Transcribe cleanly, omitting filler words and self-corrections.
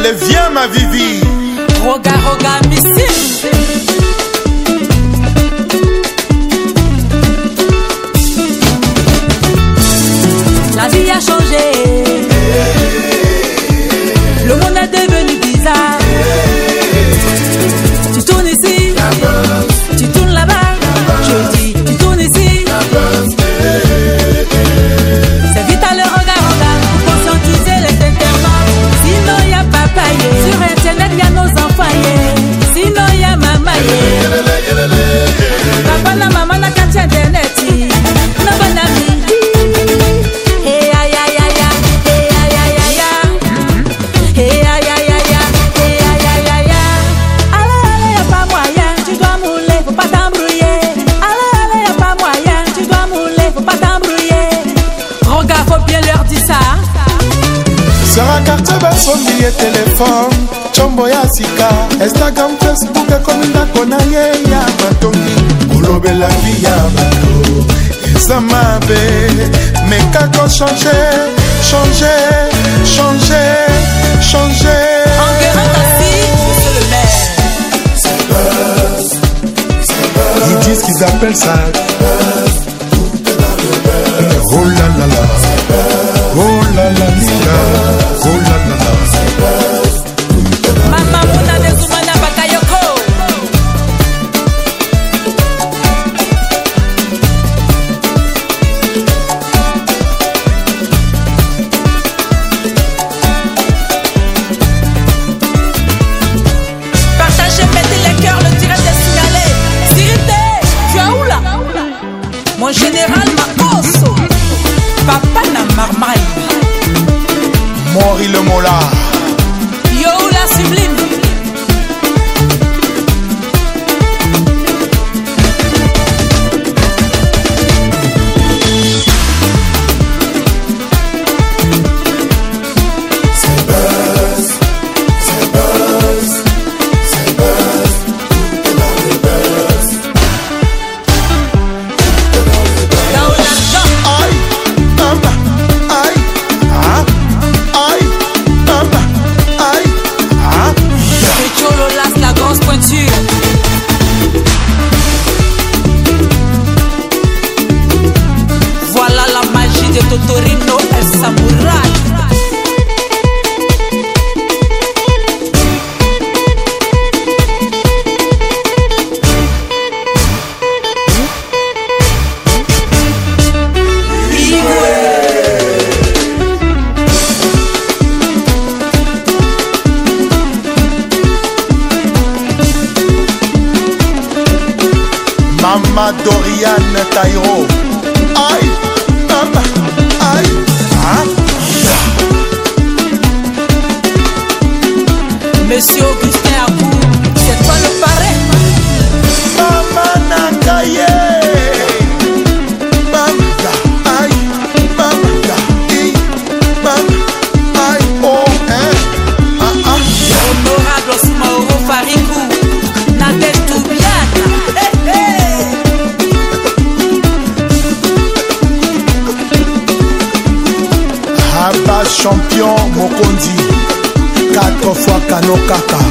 Allez, viens ma Vivi. Roga, roga, missile. La vie a changé. Le monde est devenu bizarre. Tu tournes ici, tu tournes là-bas. Je dis, tu tournes ici. C'est vite à le regard pour conscientiser les internautes. Sinon y a papaye. Sur internet y a nos enfants. Sinon y a maman. Papa na maman na carte internet. Na banami. Sera carte basomi et téléphone Chombo ya sika Instagram, Facebook comme ndako na ye ya batongi Kolobe la vie ya bato Eza mabe Mais kako changer, changer, changer, changer Enguerrand assis, monsieur le maire. C'est buzz, c'est buzz. Ils disent qu'ils appellent ça oh la la la, oh la la la, oh la la la. Mama muna de Zumana Bakayoko. Partagez, mettez les cœurs, le tirage est signalé. Sirité, tu es où là? Mon général Makoso. Papa na marmaille. Mori le mola. Yo la sublime. C'est buzz, c'est buzz, c'est buzz. Dans le buzz. Dans l'argent. Aïe, mama, aïe, ah, aïe, mama, aïe, ah. C'est Chololas, la grosse pointure. Voilà la magie de Totorino El Samouraï. Mama Doriane Tairo. Aïe, mama, aïe, ah. Monsieur Augustin Abou, c'est toi le parrain. Mama Nakaye. Mama, aïe, mama, aïe, mama, aïe, oh, hein, ah, ah. Honorable Osmaoro Farikou, Nadège Toubiana. Hey, hey. Abba champion Mokondi 4 fois Kano Kaka.